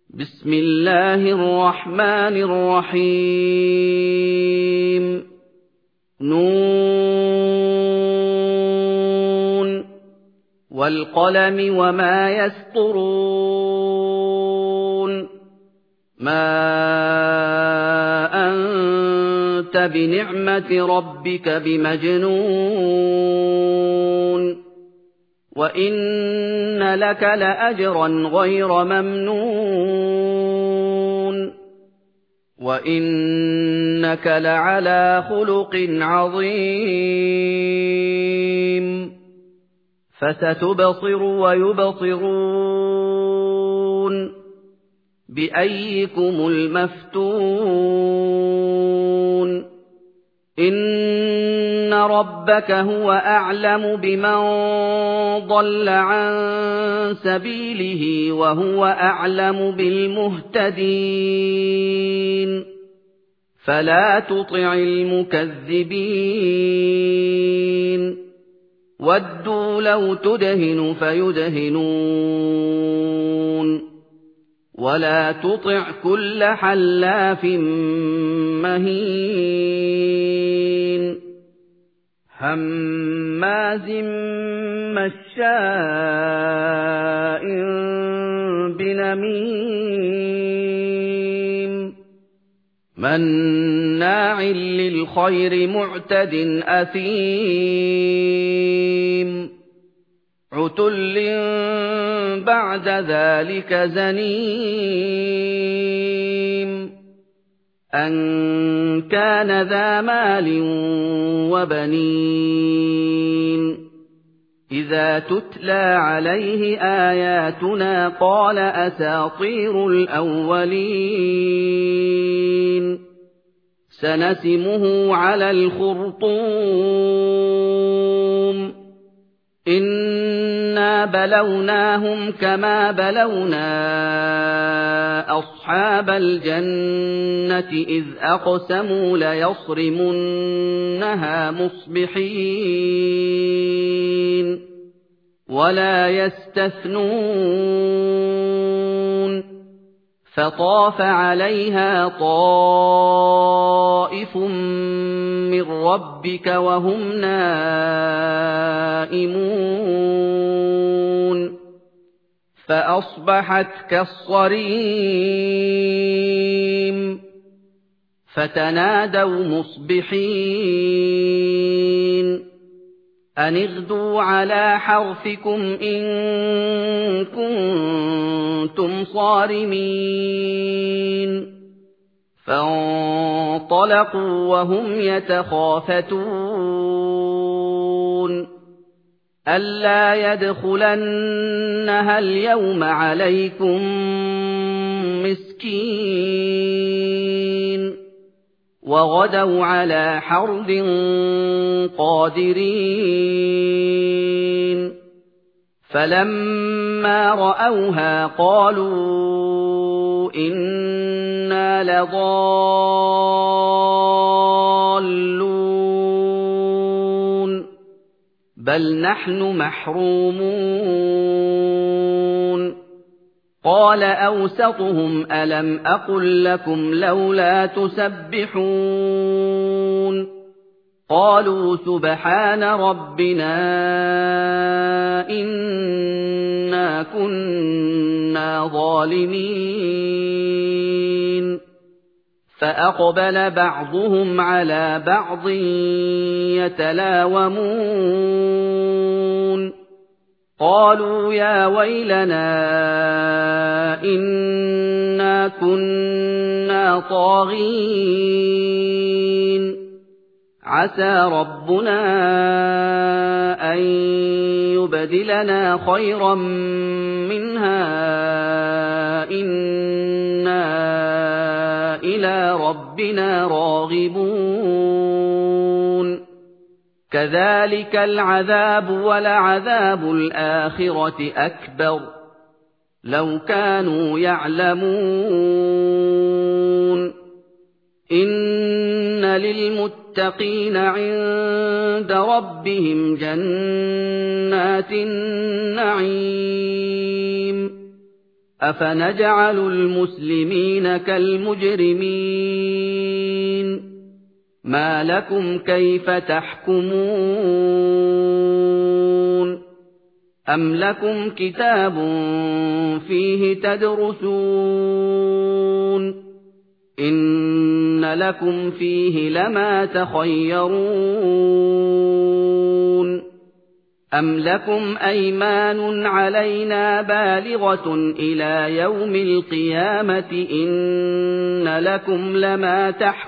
بسم الله الرحمن الرحيم نون والقلم وما يسطرون ما أنت بنعمة ربك بمجنون وإن لك لأجرا غير ممنون وإنك لعلى خلق عظيم فستبصر ويبصرون بأيكم المفتون إن ربك هو أعلم بمن ضل عن سبيله وهو أعلم بالمهتدين فلا تطع المكذبين ودوا لو تدهن فيدهنون ولا تطع كل حلاف مهين هماز مشاء بنميم مناع للخير معتد أثيم عتل بعد ذلك زنيم أن كان ذا مال وبنين إذا تتلى عليه آياتنا قال أساطير الأولين سنسمه على الخرطوم إنا بلوناهم كما بلونا أصحاب الجنة إذ أقسموا ليصرمنها مصبحين ولا يستثنون فطاف عليها طائف من ربك وهم نائمون فأصبحت كالصريم فتنادوا مصبحين أن اغدوا على حرثكم إن كنتم صارمين فانطلقوا وهم يتخافتون ألا يدخلنها اليوم عليكم مسكين وغدوا على حرد قادرين فلما رأوها قالوا إنا لضالون بل نحن محرومون قال أوسطهم ألم أقل لكم لولا تسبحون قالوا سبحان ربنا إنا كنا ظالمين فأقبل بعضهم على بعض يتلاومون قالوا يا ويلنا إنا كنا طاغين عسى ربنا أن يبدلنا خيرا منها إنا إلى ربنا راغبون كذلك العذاب ولعذاب الآخرة أكبر لو كانوا يعلمون إن للمتقين عند ربهم جنات النعيم أَفَنَجْعَلُ الْمُسْلِمِينَ كَالْمُجْرِمِينَ مَا لَكُمْ كَيْفَ تَحْكُمُونَ أَمْ لَكُمْ كِتَابٌ فِيهِ تَدْرُسُونَ إِنَّ لَكُمْ فِيهِ لَمَا تَخَيَّرُونَ أَمْ لَكُمْ أَيْمَانٌ عَلَيْنَا بَالِغَةٌ إِلَىٰ يَوْمِ الْقِيَامَةِ إِنَّ لَكُمْ لَمَا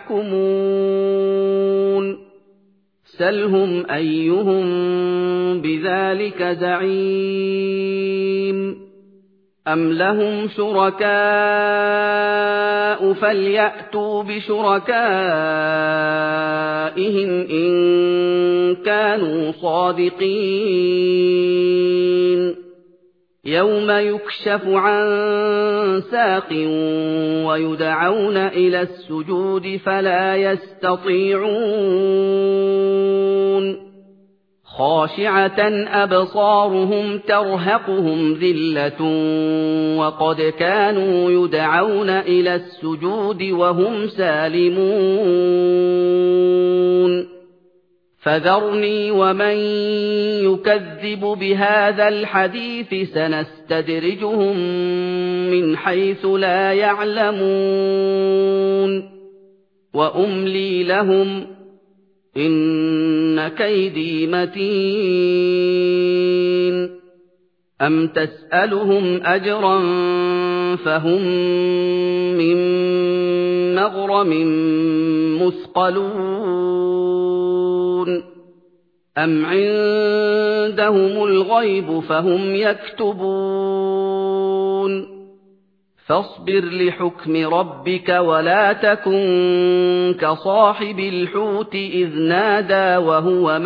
تَحْكُمُونَ سَلْهُمْ أَيُّهُم بِذَٰلِكَ زَعِيمٌ أَمْ لَهُمْ شُرَكَاءُ فَلْيَأْتُوا بِشُرَكَائِهِمْ إِن كَانُوا صَادِقِينَ يَوْمَ يُكْشَفُ عَن سَاقٍ وَيُدْعَوْنَ إِلَى السُّجُودِ فَلَا يَسْتَطِيعُونَ خَاشِعَةً أَبْصَارُهُمْ تَرْهَقُهُمْ ذِلَّةٌ وَقَدْ كَانُوا يُدْعَوْنَ إِلَى السُّجُودِ وَهُمْ سَالِمُونَ فَذَرْنِي وَمَن يُكَذِّبُ بِهَٰذَا الْحَدِيثِ سَنَسْتَدْرِجُهُم مِّنْ حَيْثُ لَا يَعْلَمُونَ وَأُمْلِي لَهُمْ إِنَّ كَيْدِي مَتِينٌ أَمْ تَسْأَلُهُمْ أَجْرًا فَهُم مِّن مَّغْرَمٍ مُّثْقَلُونَ أَمْ عِندَهُمُ الْغَيْبُ فَهُمْ يَكْتُبُونَ فاصبر لحكم ربك ولا تكن كصاحب الحوت إذ نادى وهو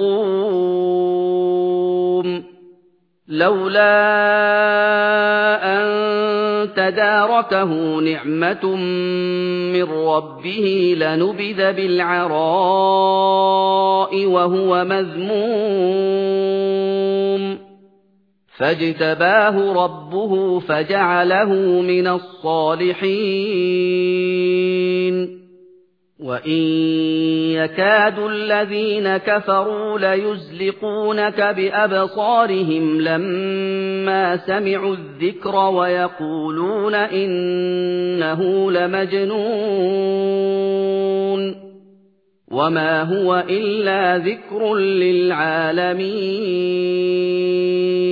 مكظوم لولا أن تداركه نعمة من ربه لنبذ بالعراء وهو مذموم فاجتباه ربه فجعله من الصالحين وإن يكاد الذين كفروا ليزلقونك بأبصارهم لما سمعوا الذكر ويقولون إنه لمجنون وما هو إلا ذكر للعالمين